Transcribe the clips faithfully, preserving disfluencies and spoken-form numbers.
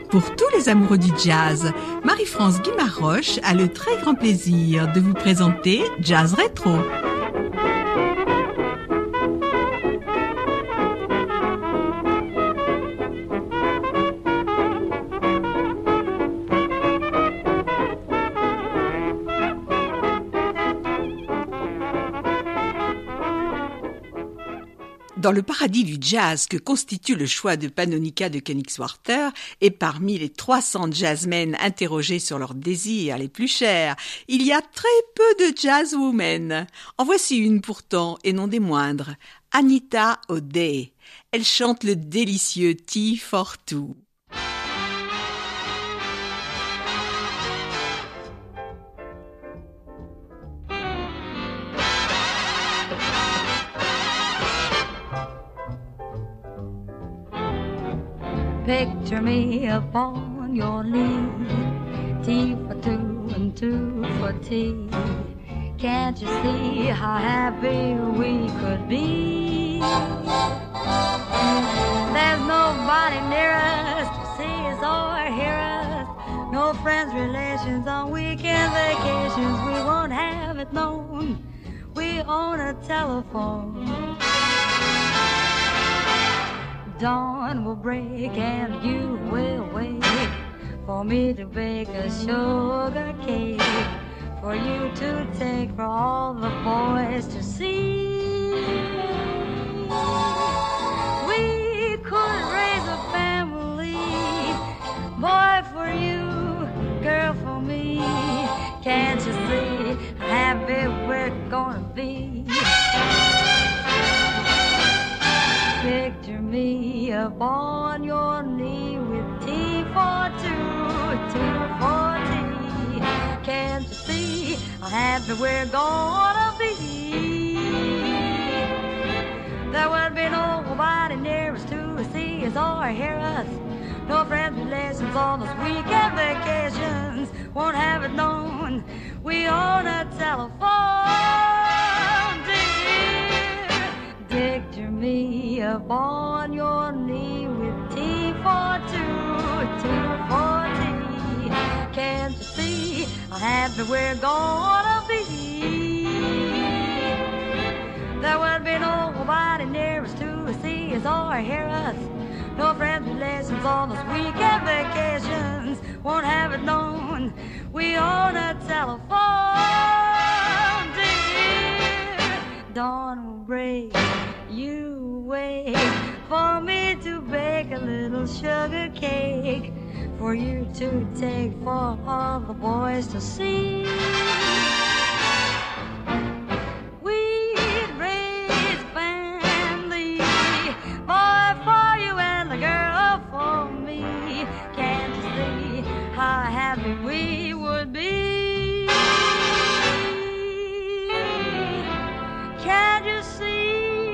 Pour tous les amoureux du jazz, Marie-France Guimaroche a le très grand plaisir de vous présenter Jazz Rétro. Dans le paradis du jazz que constitue le choix de Pannonica de Königswarter et parmi les trois cents jazzmen interrogés sur leurs désirs les plus chers, il y a très peu de jazzwomen. En voici une pourtant, et non des moindres, Anita O'Day. Elle chante le délicieux Tea for Two. Picture me upon your knee, tea for two and two for tea. Can't you see how happy we could be? There's nobody near us to see us or hear us. No friends, relations on weekend vacations. We won't have it known we own a telephone. Dawn will break and you will wait for me to bake a sugar cake for you to take for all the boys to see. We could raise a family, boy for you, girl for me. Can't you see how happy we're gonna be? Picture me upon your knee with tea for two, two for tea. Can't you see how happy we're gonna be? There will be nobody near us to see us or hear us. No friends, relations on those weekend vacations. Won't have it known we own a telephone. Picture me upon your knee with tea for two, two for tea. Can't you see how happy we're gonna be? There will be nobody near us to see us or hear us. No friends, relations on those weekend vacations. Won't have it known we own a telephone. Dear, dawn will break. You wait for me to bake a little sugar cake for you to take for all the boys to see. We'd raise family, boy for you and the girl for me. Can't you see how happy we would be? Can't you see?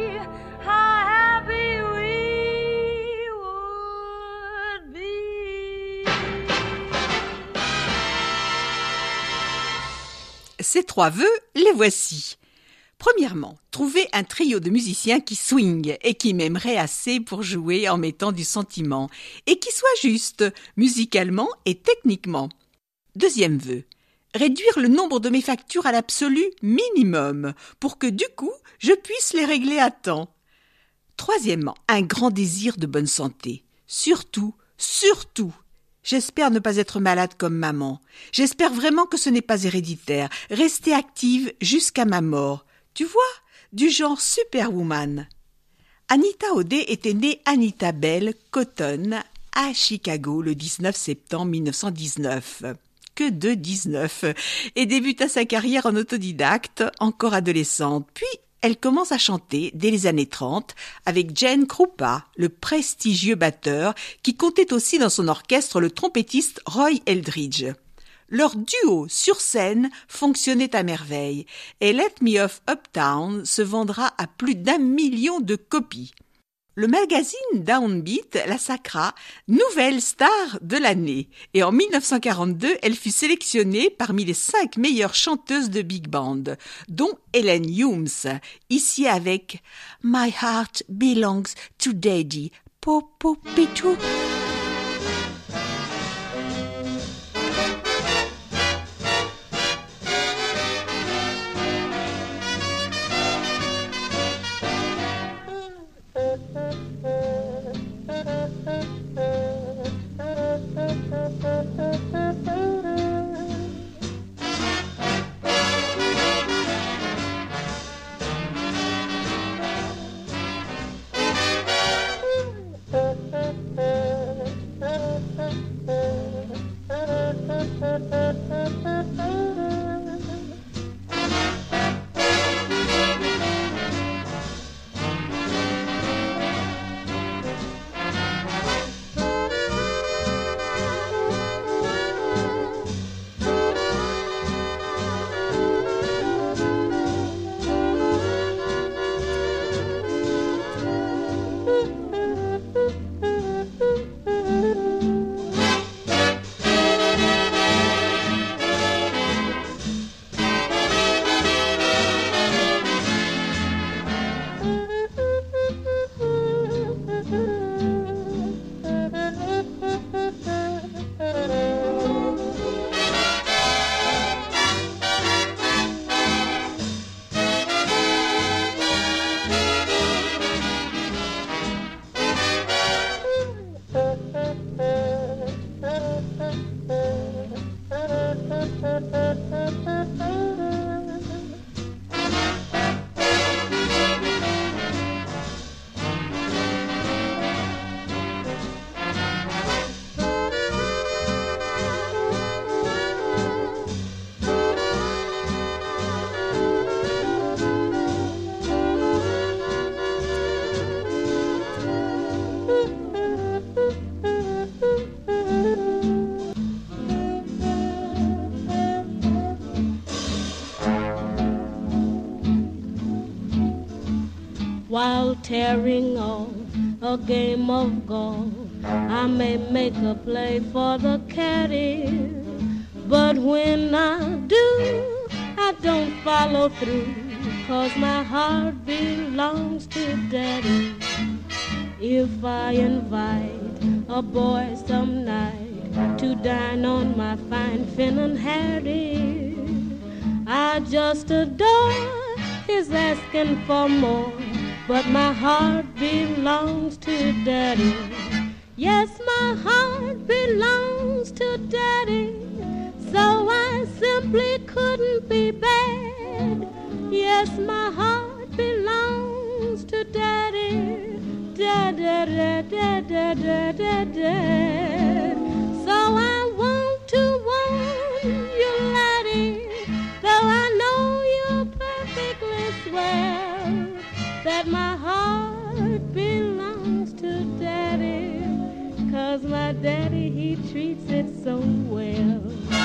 Ces trois vœux, les voici. Premièrement, trouver un trio de musiciens qui swing et qui m'aimerait assez pour jouer en mettant du sentiment et qui soit juste, musicalement et techniquement. Deuxième vœu, réduire le nombre de mes factures à l'absolu minimum pour que du coup, je puisse les régler à temps. Troisièmement, un grand désir de bonne santé. Surtout, surtout, j'espère ne pas être malade comme maman. J'espère vraiment que ce n'est pas héréditaire. Rester active jusqu'à ma mort. Tu vois, du genre superwoman. Anita O'Day était née Anita Bell Cotton à Chicago le dix-neuf septembre mille neuf cent dix-neuf. Que de dix-neuf. Et débuta sa carrière en autodidacte, encore adolescente. Puis, elle commence à chanter dès les années trente avec Gene Krupa, le prestigieux batteur qui comptait aussi dans son orchestre le trompettiste Roy Eldridge. Leur duo sur scène fonctionnait à merveille et Let Me Off Uptown se vendra à plus d'un million de copies. Le magazine Downbeat la sacra nouvelle star de l'année et en mille neuf cent quarante-deux, elle fut sélectionnée parmi les cinq meilleures chanteuses de big band, dont Helen Humes, ici avec My Heart Belongs to Daddy, po po pitou. while tearing off a game of golf. I may make a play for the caddy, but when I do, I don't follow through, 'cause my heart belongs to Daddy. If I invite a boy some night to dine on my fine Finn Harry, I just adore his asking for more, but my heart belongs to Daddy. Yes, my heart belongs to Daddy, so I simply couldn't be bad. Yes, my heart belongs to Daddy. Da da da da da da da da. So I want to warn you, laddie, though I know you're perfectly swell, that my heart belongs to Daddy, 'cause my daddy, he treats it so well.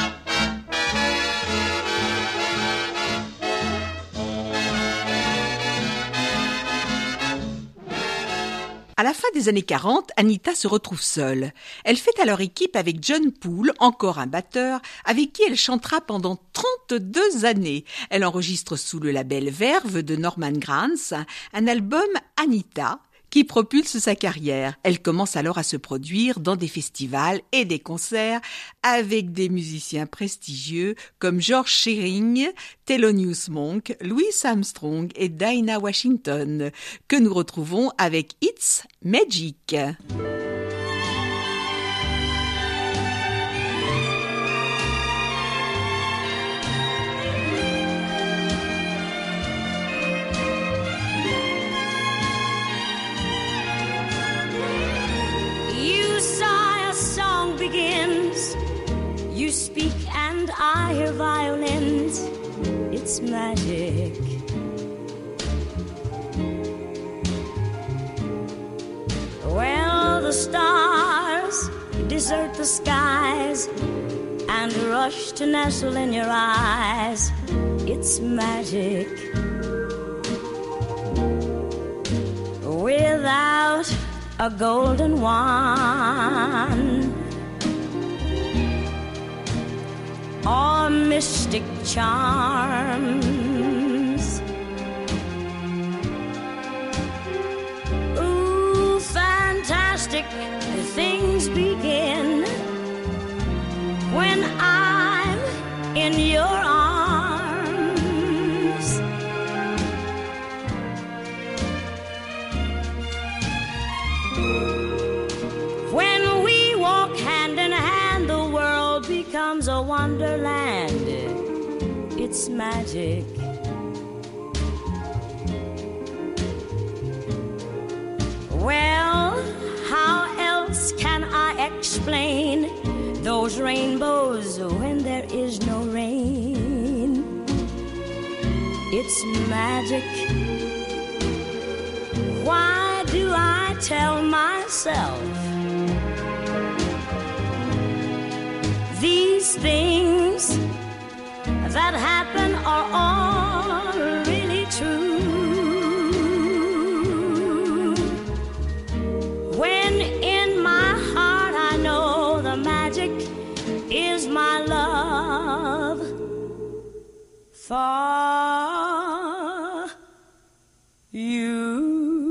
À la fin des années quarante, Anita se retrouve seule. Elle fait alors équipe avec John Poole, encore un batteur, avec qui elle chantera pendant trente-deux années. Elle enregistre sous le label Verve de Norman Granz un album Anita, qui propulse sa carrière. Elle commence alors à se produire dans des festivals et des concerts avec des musiciens prestigieux comme George Shearing, Thelonious Monk, Louis Armstrong et Dinah Washington, que nous retrouvons avec It's Magic. Begins. You speak and I hear violins. It's magic. Well, the stars desert the skies and rush to nestle in your eyes. It's magic. Without a golden wand or mystic charms, ooh, fantastic things begin when I'm in your arms. When we walk hand in hand, the world becomes a wonderland. It's magic. Well, how else can I explain those rainbows when there is no rain? It's magic. Why do I tell myself these things that happen are all really true? When in my heart I know the magic is my love for you.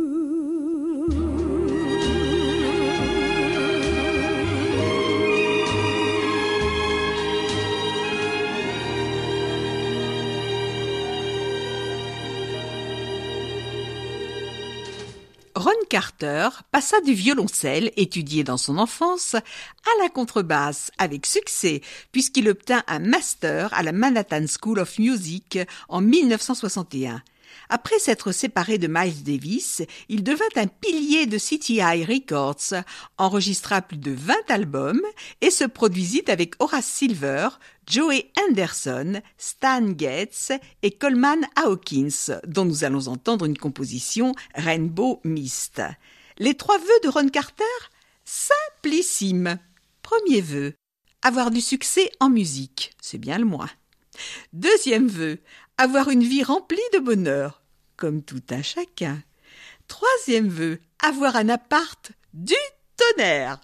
Ron Carter passa du violoncelle, étudié dans son enfance, à la contrebasse avec succès, puisqu'il obtint un master à la Manhattan School of Music en mille neuf cent soixante et un. Après s'être séparé de Miles Davis, il devint un pilier de C T I Records, enregistra plus de vingt albums et se produisit avec Horace Silver, Joey Henderson, Stan Getz et Coleman Hawkins, dont nous allons entendre une composition Rainbow Mist. Les trois vœux de Ron Carter? Simplissime. Premier vœu, avoir du succès en musique, c'est bien le moins. Deuxième vœu, avoir une vie remplie de bonheur, comme tout un chacun. Troisième vœu, avoir un appart du tonnerre.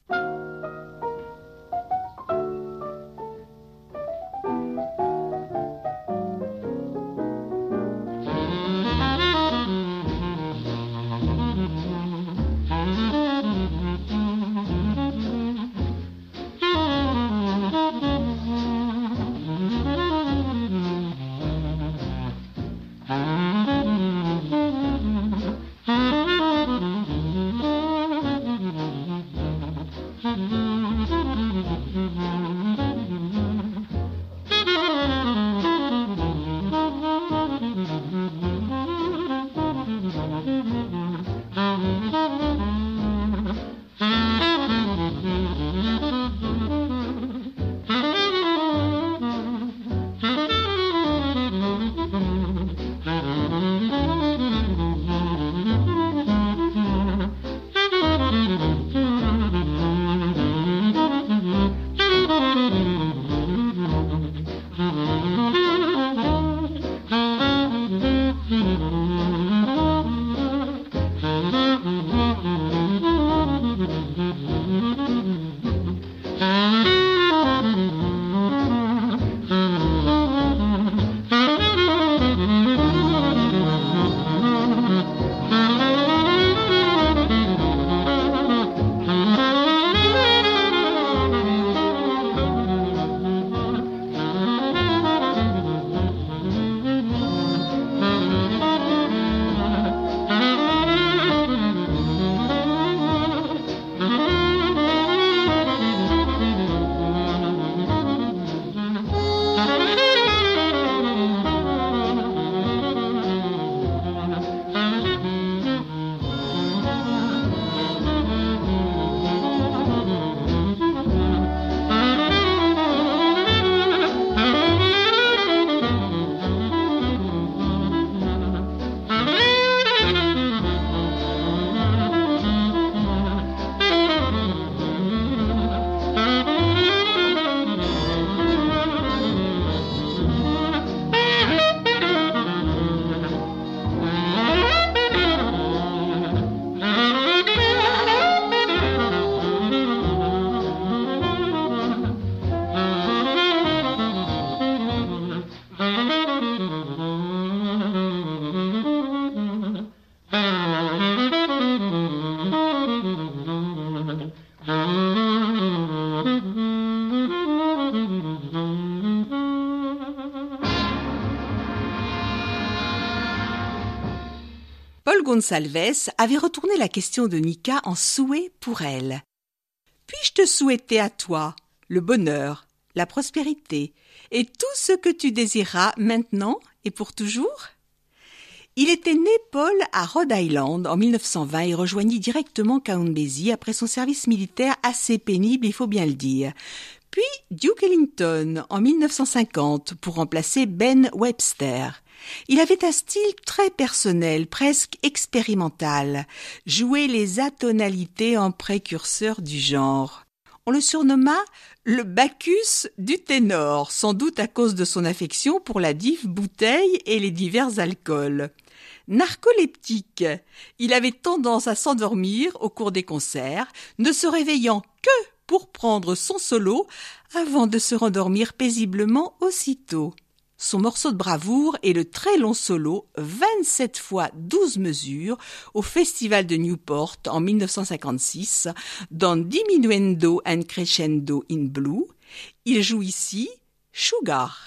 Paul Gonsalves avait retourné la question de Nika en souhait pour elle. « Puis-je te souhaiter à toi le bonheur, la prospérité et tout ce que tu désireras maintenant et pour toujours ?» Il était né, Paul, à Rhode Island en mille neuf cent vingt et rejoignit directement Count Basie après son service militaire assez pénible, il faut bien le dire. Puis Duke Ellington en mille neuf cent cinquante pour remplacer Ben Webster. Il avait un style très personnel, presque expérimental, jouait les atonalités en précurseur du genre. On le surnomma le Bacchus du ténor, sans doute à cause de son affection pour la dive bouteille et les divers alcools. Narcoleptique, il avait tendance à s'endormir au cours des concerts, ne se réveillant que pour prendre son solo avant de se rendormir paisiblement aussitôt. Son morceau de bravoure est le très long solo, vingt-sept fois douze mesures, au Festival de Newport en mille neuf cent cinquante-six, dans Diminuendo and Crescendo in Blue. Il joue ici Sugar.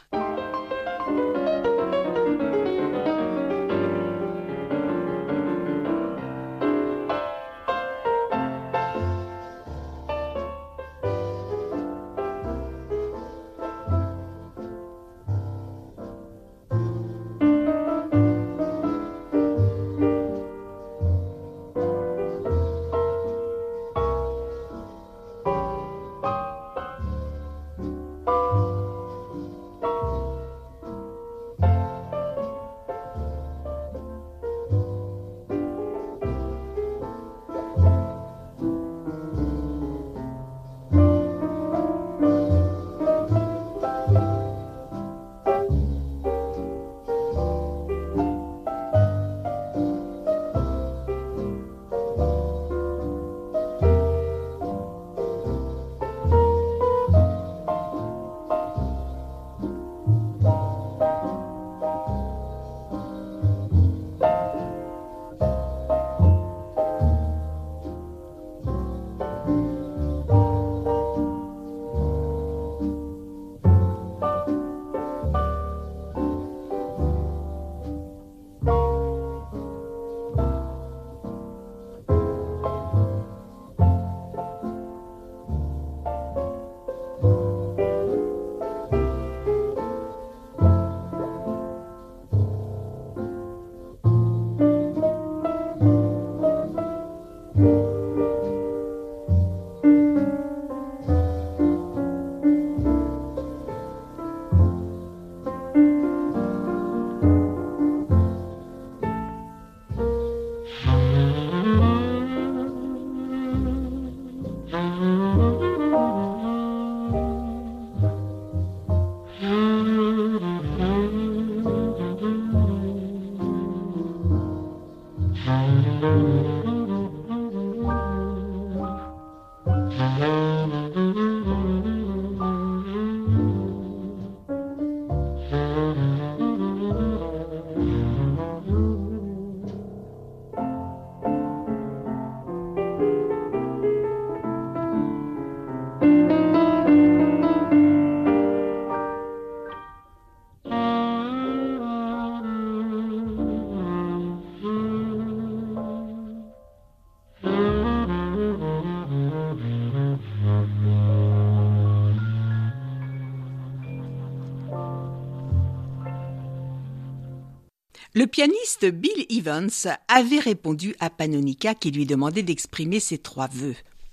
Le pianiste Bill Evans avait répondu à Pannonica qui lui demandait d'exprimer ses trois vœux.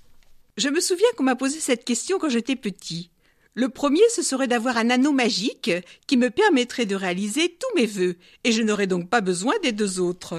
Je me souviens qu'on m'a posé cette question quand j'étais petit. Le premier, ce serait d'avoir un anneau magique qui me permettrait de réaliser tous mes vœux, et je n'aurais donc pas besoin des deux autres.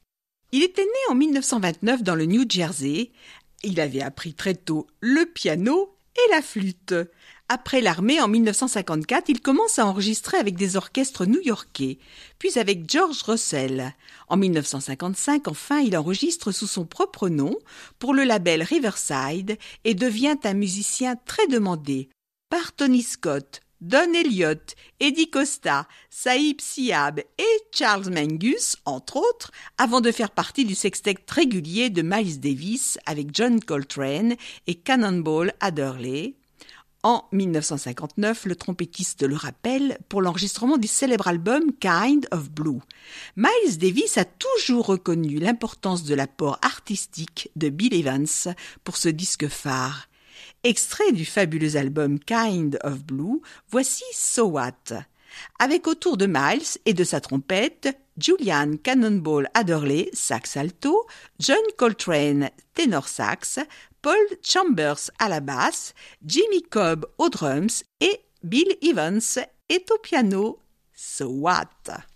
Il était né en mille neuf cent vingt-neuf dans le New Jersey. Il avait appris très tôt le piano et la flûte. Après l'armée, en mille neuf cent cinquante-quatre, il commence à enregistrer avec des orchestres new-yorkais, puis avec George Russell. En mille neuf cent cinquante-cinq, enfin, il enregistre sous son propre nom pour le label Riverside et devient un musicien très demandé par Tony Scott, Don Elliott, Eddie Costa, Saïb Siab et Charles Mingus, entre autres, avant de faire partie du sextet régulier de Miles Davis avec John Coltrane et Cannonball Adderley. En mille neuf cent cinquante-neuf, le trompettiste le rappelle pour l'enregistrement du célèbre album Kind of Blue. Miles Davis a toujours reconnu l'importance de l'apport artistique de Bill Evans pour ce disque phare. Extrait du fabuleux album Kind of Blue, voici So What. Avec autour de Miles et de sa trompette, Julian Cannonball Adderley, sax alto, John Coltrane, ténor sax, Paul Chambers à la basse, Jimmy Cobb aux drums et Bill Evans est au piano. So What?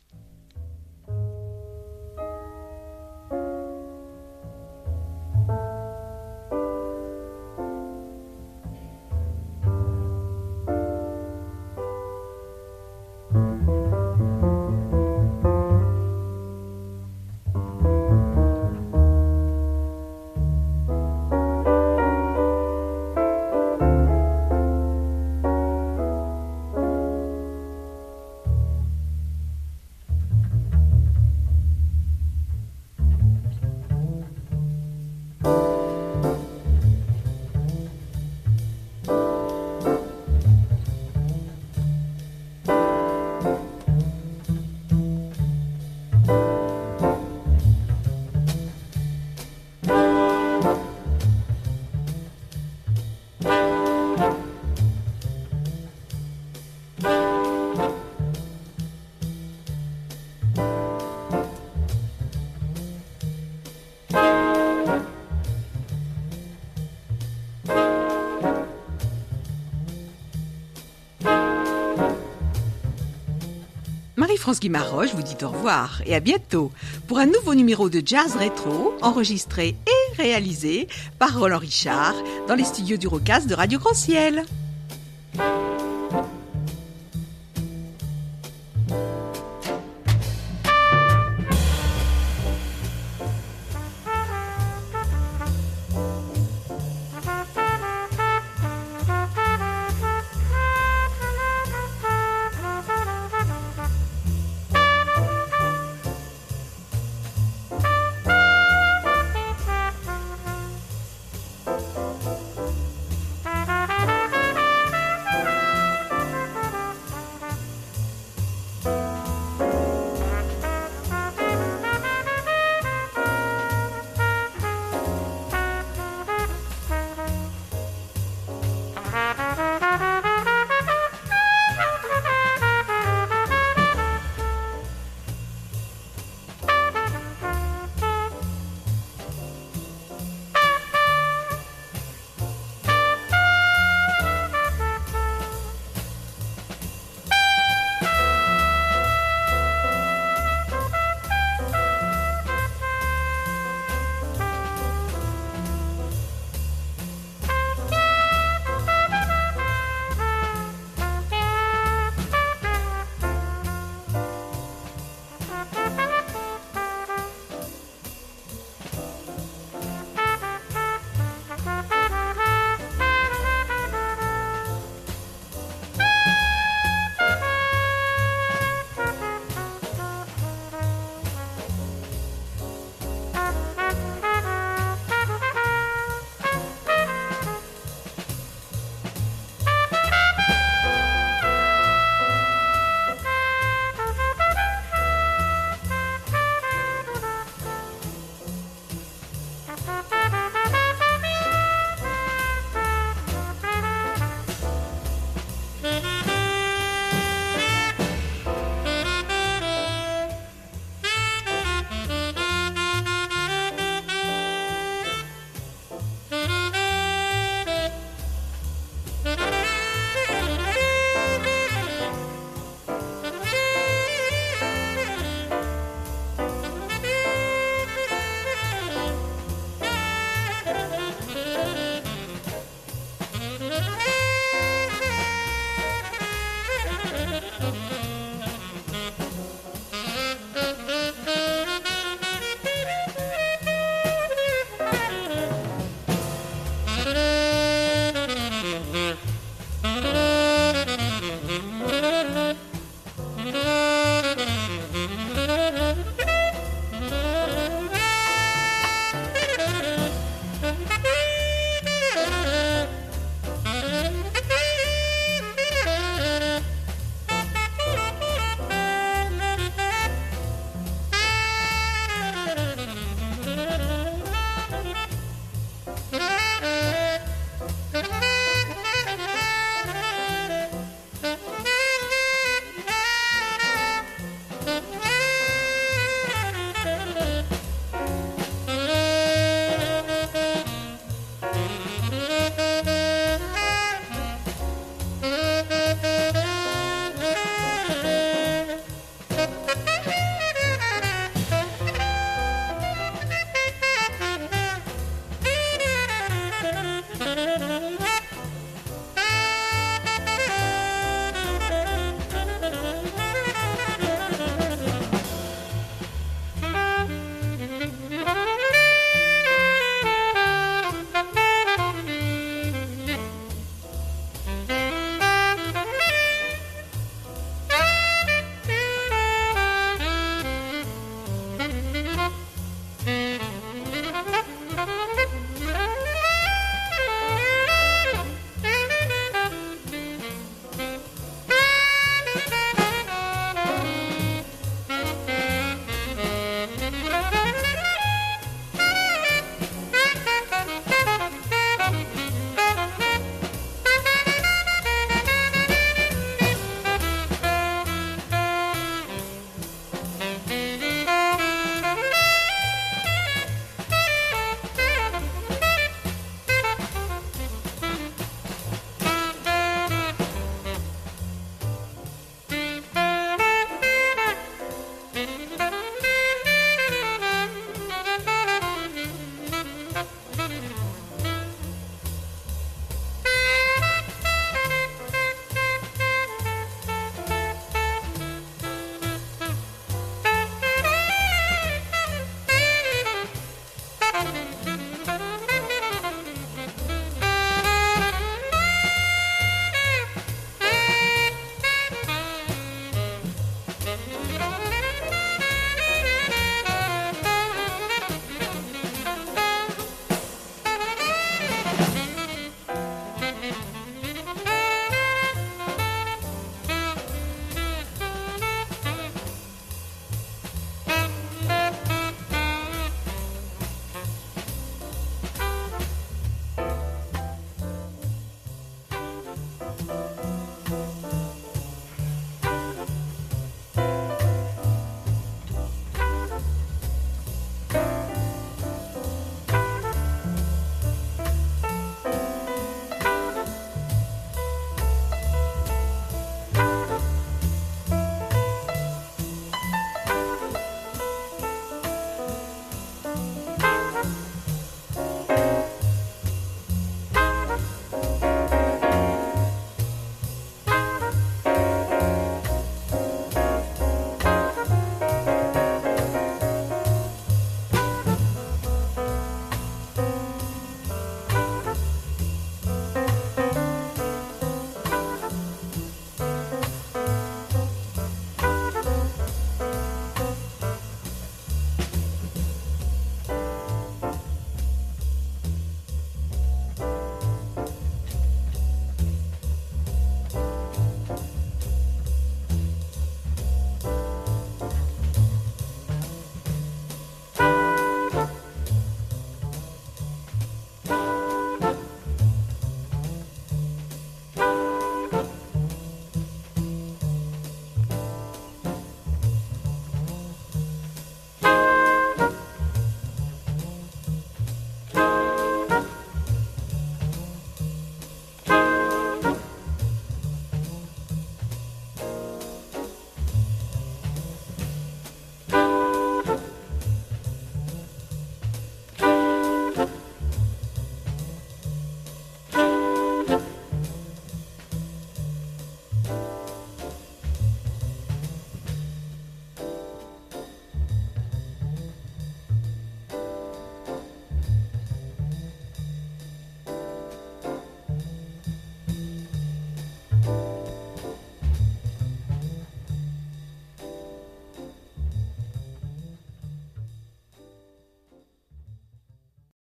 Marie-France Guimarães vous dit au revoir et à bientôt pour un nouveau numéro de Jazz Rétro enregistré et réalisé par Roland Richard dans les studios du Rocast de Radio Grand Ciel. Thank you.